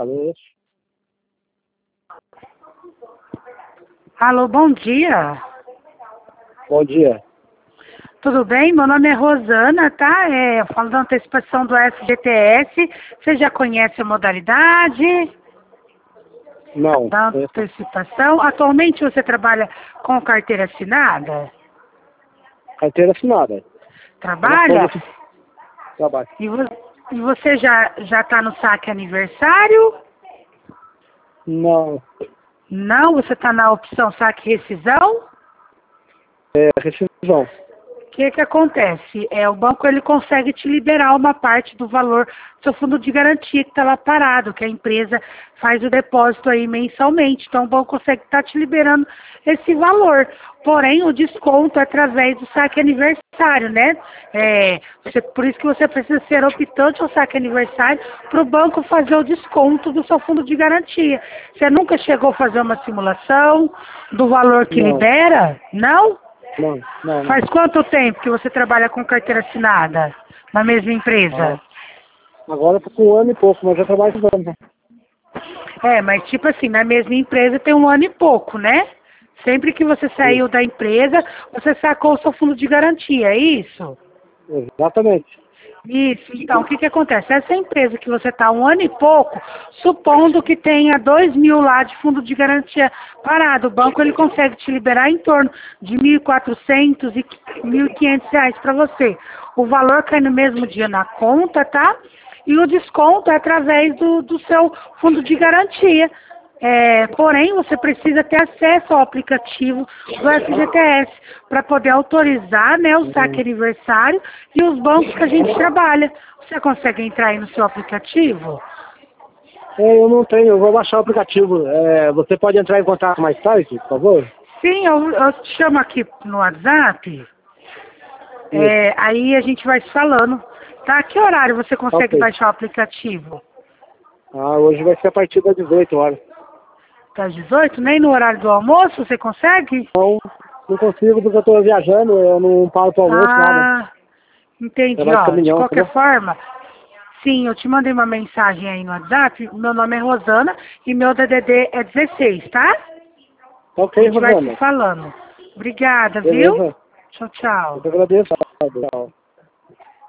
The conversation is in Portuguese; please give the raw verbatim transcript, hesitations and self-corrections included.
Agradeço. Alô, bom dia. Bom dia. Tudo bem? Meu nome é Rosana, tá? É, eu falo da antecipação do F G T S. Você já conhece a modalidade Não. da Essa antecipação? Atualmente você trabalha com carteira assinada? carteira assinada. Trabalha? Trabalho. E, vo- e você já já está no saque aniversário? Não. Não? Você está na opção saque rescisão? É rescisão. O que que acontece? É, o banco ele consegue te liberar uma parte do valor do seu fundo de garantia que está lá parado, que a empresa faz o depósito aí mensalmente. Então o banco consegue estar te liberando esse valor. Porém, o desconto é através do saque aniversário, né? É, você- por isso que você precisa ser optante ao saque aniversário para o banco fazer o desconto do seu fundo de garantia. Você nunca chegou a fazer uma simulação do valor que Não. libera? Não? Não. Não. não. Faz quanto tempo que você trabalha com carteira assinada na mesma empresa? Ah, agora eu tô com um ano e pouco, mas eu trabalho com anos, né? É, mas tipo assim, na mesma empresa tem um ano e pouco, né? Sempre que você saiu da empresa, você sacou o seu fundo de garantia, é isso? Exatamente. Isso, então, o que que acontece? Essa empresa que você está um ano e pouco, supondo que tenha dois mil lá de fundo de garantia parado, o banco ele consegue te liberar em torno de mil e quatrocentos e mil e quinhentos reais para você. O valor cai no mesmo dia na conta, tá? E o desconto é através do, do seu fundo de garantia. É, porém, você precisa ter acesso ao aplicativo do F G T S para poder autorizar, né, o saque aniversário e os bancos que a gente trabalha. Você consegue entrar aí no seu aplicativo? É, eu não tenho, eu vou baixar o aplicativo. É, você pode entrar em contato mais tarde, por favor? Sim, eu, eu te chamo aqui no WhatsApp, Isso. é, aí a gente vai se falando. Tá? Que horário você consegue Ok. baixar o aplicativo? Ah, hoje vai ser a partir das dezoito horas. Das dezoito? Nem no horário do almoço você consegue? Então, não consigo porque eu tô viajando, eu não paro pro almoço, nada. Ah, entendi, Trabalho de ó. De caminhão, qualquer entendeu? forma, sim, eu te mandei uma mensagem aí no WhatsApp. Meu nome é Rosana e meu D D D é dezesseis, tá? A Ok, gente vai se Rosana. falando. Obrigada, viu? Beleza? Tchau, tchau. Eu te agradeço. Tchau.